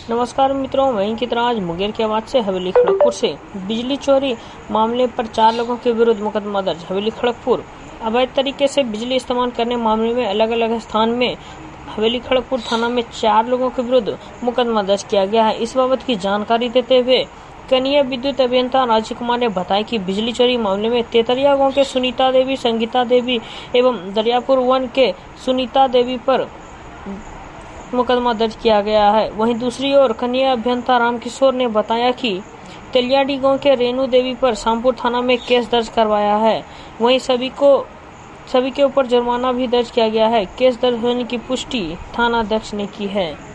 नमस्कार मित्रों, वहीं की तरह आज मुंगेर के आवाज से हवेली खड़गपुर से बिजली चोरी मामले पर 4 लोगों के विरुद्ध मुकदमा दर्ज। हवेली खड़गपुर अवैध तरीके से बिजली इस्तेमाल करने मामले में अलग अलग स्थान में हवेली खड़गपुर थाना में 4 लोगों के विरुद्ध मुकदमा दर्ज किया गया है। इस बाबत की जानकारी देते हुए कनीय विद्युत अभियंता राजीव कुमार ने बताया कि बिजली चोरी मामले में तेतरिया गाँव के सुनीता देवी, संगीता देवी एवं दरियापुर वन के सुनीता देवी पर मुकदमा दर्ज किया गया है। वहीं दूसरी ओर कनीय अभियंता रामकिशोर ने बताया कि तेलियाडी गांव के रेणु देवी पर शामपुर थाना में केस दर्ज करवाया है। वहीं सभी के ऊपर जुर्माना भी दर्ज किया गया है। केस दर्ज होने की पुष्टि थाना अध्यक्ष ने की है।